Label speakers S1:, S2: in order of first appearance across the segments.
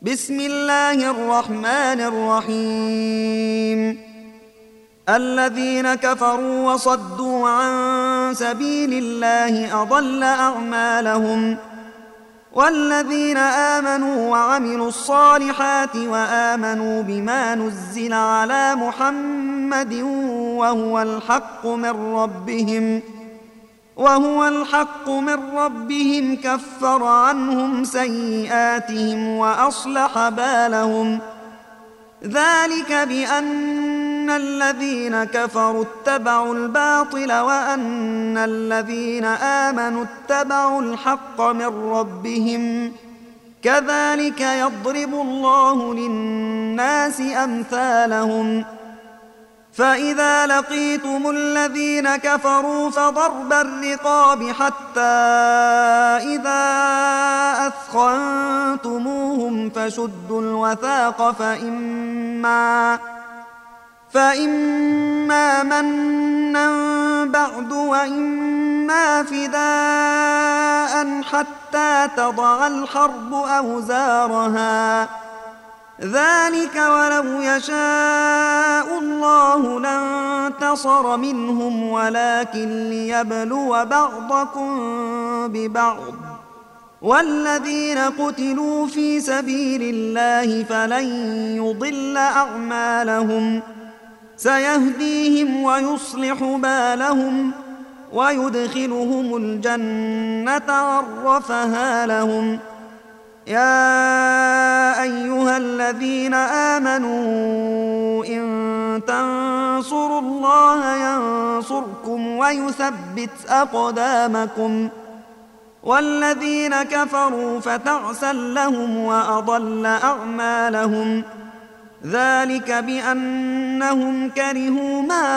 S1: بسم الله الرحمن الرحيم. الذين كفروا وصدوا عن سبيل الله أضل أعمالهم، والذين آمنوا وعملوا الصالحات وآمنوا بما نزل على محمد وهو الحق من ربهم كفر عنهم سيئاتهم وأصلح بالهم. ذلك بأن الذين كفروا اتبعوا الباطل وأن الذين آمنوا اتبعوا الحق من ربهم، كذلك يضرب الله للناس أمثالهم. فإذا لقيتم الذين كفروا فضرب الرقاب حتى إذا أثخنتموهم فشدوا الوثاق فإما منا بعد وإما فداء حتى تضع الحرب أوزارها. ذلك ولو يشاء الله لانتصر منهم ولكن ليبلو بعضكم ببعض. والذين قتلوا في سبيل الله فلن يضل أعمالهم، سيهديهم ويصلح بالهم ويدخلهم الجنة عرفها لهم. يا أيها الذين آمنوا إن تنصروا الله ينصركم ويثبت أقدامكم. والذين كفروا فتعسا لهم وأضل أعمالهم. ذلك بأنهم كرهوا ما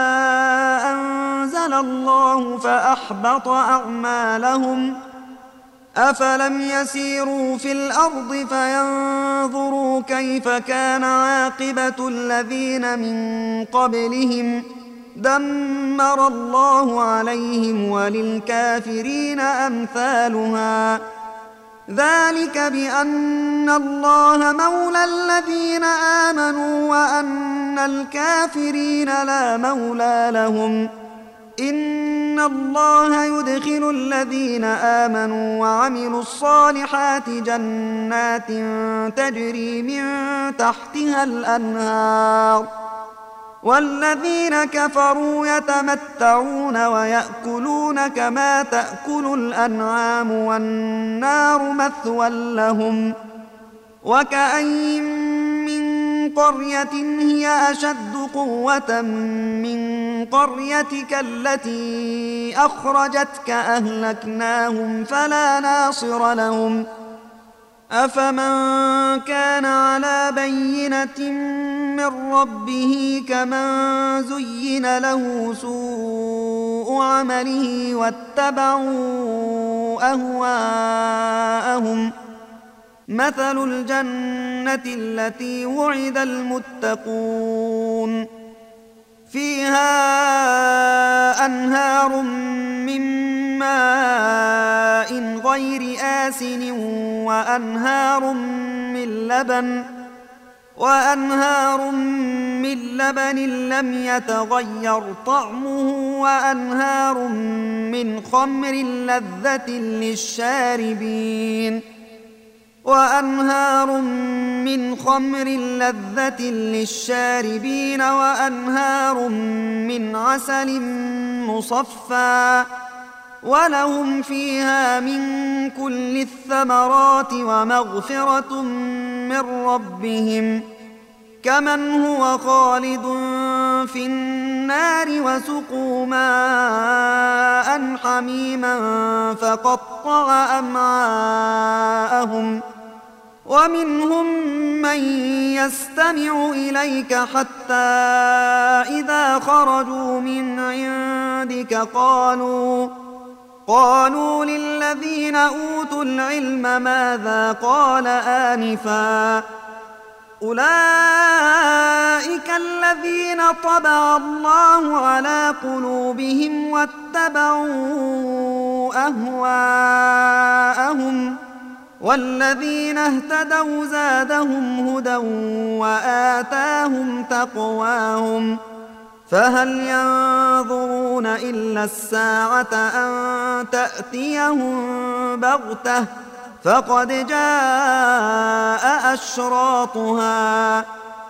S1: أنزل الله فأحبط أعمالهم. أفلم يسيروا في الأرض فينظروا كيف كان عاقبة الذين من قبلهم، دمر الله عليهم وللكافرين أمثالها. ذلك بأن الله مولى الذين آمنوا وأن الكافرين لا مولى لهم. إن الله يدخل الذين آمنوا وعملوا الصالحات جنات تجري من تحتها الأنهار، والذين كفروا يتمتعون ويأكلون كما تأكل الأنعام والنار مثوى لهم. وكأين من قرية هي أشد قوة من قريتك التي أخرجتك أهلكناهم فلا ناصر لهم. أفمن كان على بينة من ربه كمن زين له سوء عمله واتبعوا أهواءهم. مثل الجنة التي وعد المتقون فيها أنهار من ماء غير آسن وأنهار من لبن لم يتغير طعمه وأنهار من خمر لذة للشاربين وأنهار من عسل مصفى، ولهم فيها من كل الثمرات ومغفرة من ربهم، كمن هو خالد في النار وسقوا ماء حميما فقطع أمعاءهم. ومنهم من يستمع إليك حتى إذا خرجوا من عندك قالوا للذين أوتوا العلم ماذا قال آنفا، أولئك الذين طبع الله على قلوبهم واتبعوا أهواءهم. والذين اهتدوا زادهم هدى وآتاهم تقواهم فهل ينظرون إلا الساعة أن تأتيهم بغتة فقد جاء أشراطها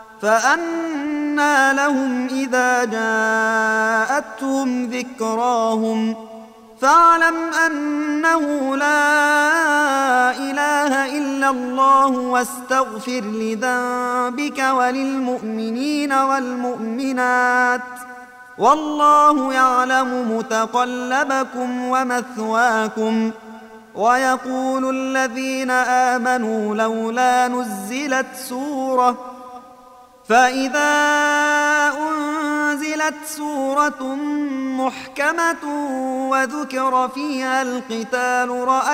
S1: فأنى لهم إذا جاءتهم ذكراهم فاعلم أنه لا إله إلا الله واستغفر لذنبك وللمؤمنين والمؤمنات والله يعلم متقلبكم ومثواكم. ويقول الذين آمنوا لولا نزلت سورة فإذا أنزلت سورة محكمة وذكر فيها القتال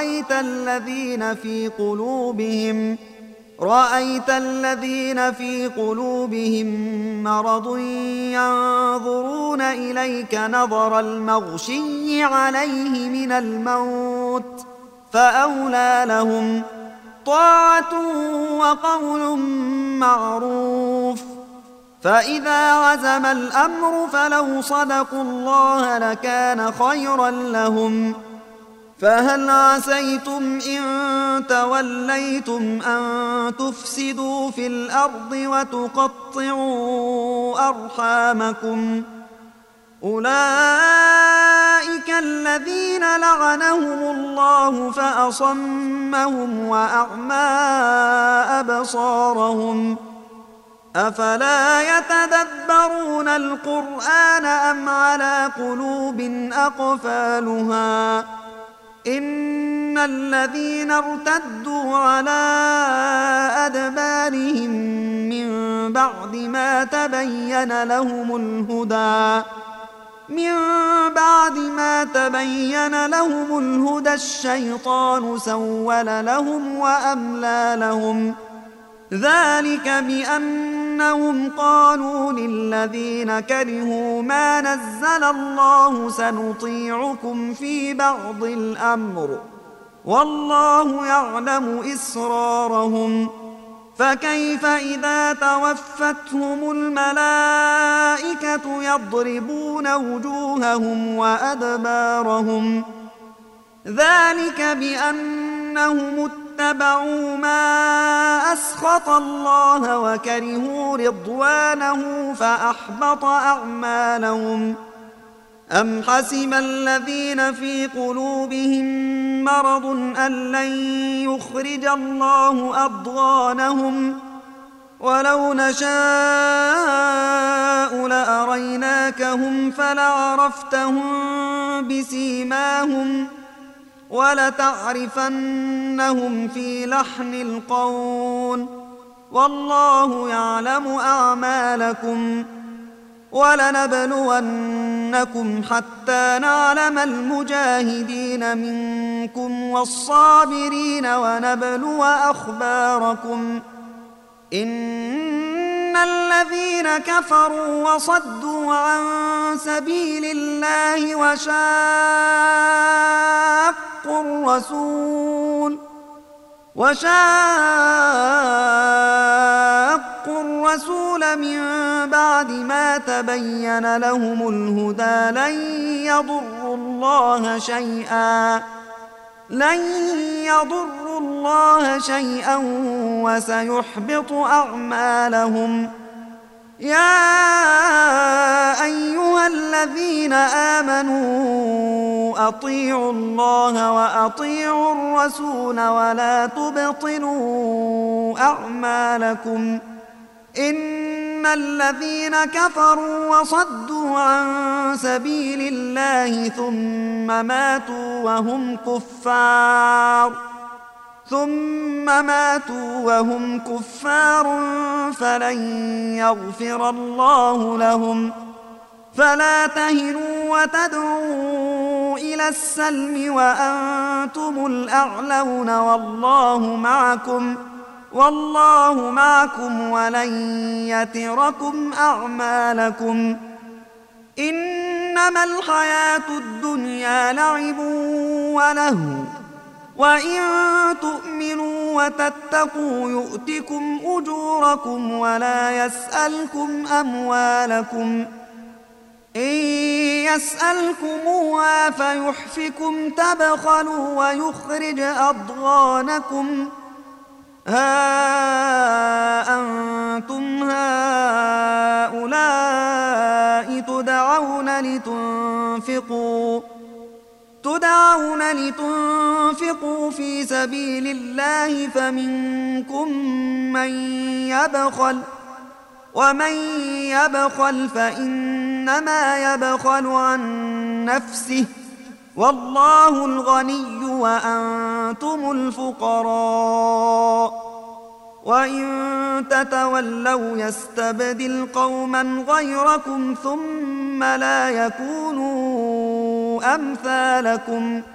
S1: رأيت الذين في قلوبهم مرض ينظرون إليك نظر المغشي عليه من الموت فأولى لهم طاعة وقول معروف. فإذا عزم الأمر فلو صدقوا الله لكان خيرا لهم. فهل عسيتم إن توليتم أن تفسدوا في الأرض وتقطعوا أرحامكم أولئك الذين لعنهم الله فأصمهم وأعمى أبصارهم أفلا يتدبرون القرآن أم على قلوب أقفالها إن الذين ارتدوا على أدبارهم من بعد ما تبين لهم الهدى الشيطان سول لهم وأملى لهم ذلك بأنهم قالوا للذين كرهوا ما نزل الله سنطيعكم في بعض الأمر والله يعلم إسرارهم فكيف إذا توفتهم الملائكة يضربون وجوههم وأدبارهم ذلك بأنهم اتبعوا ما أسخط الله وكرهوا رضوانه فأحبط أعمالهم. أم حسب الذين في قلوبهم مرض أن لن يخرج الله أضغانهم ولو نشاء لأريناكهم فلعرفتهم بسيماهم ولتعرفنهم في لحن القول والله يعلم أعمالكم. ولنبلونكم حتى نعلم المجاهدين منكم والصابرين ونبلو أخباركم إن الذين كفروا وصدوا عن سبيل الله وشاقوا الرسول من بعد ما تبين لهم الهدى لن يضروا الله شيئا وسيحبط أعمالهم. يا أيها الذين آمنوا أطيعوا الله وأطيعوا الرسول ولا تبطلوا أعمالكم إن الذين كفروا وصدوا عن سبيل الله ثم ماتوا وهم كفار فلن يغفر الله لهم. فلا تهنوا وتدعوا إلى السلم وأنتم الأعلون والله معكم ولن يتركم أعمالكم. إنما الحياة الدنيا لعب ولهو وإن تؤمنوا وتتقوا يؤتكم أجوركم ولا يسألكم أموالكم إن يسألكموها فيحفكم تبخلوا ويخرج أضغانكم ها أنتم هؤلاء تدعون لتنفقوا في سبيل الله فمنكم من يبخل ومن يبخل فإنما يبخل عن نفسه والله الغني وأنتم الفقراء وإن تتولوا يستبدل قوما غيركم ثم لا يكونوا أمثالكم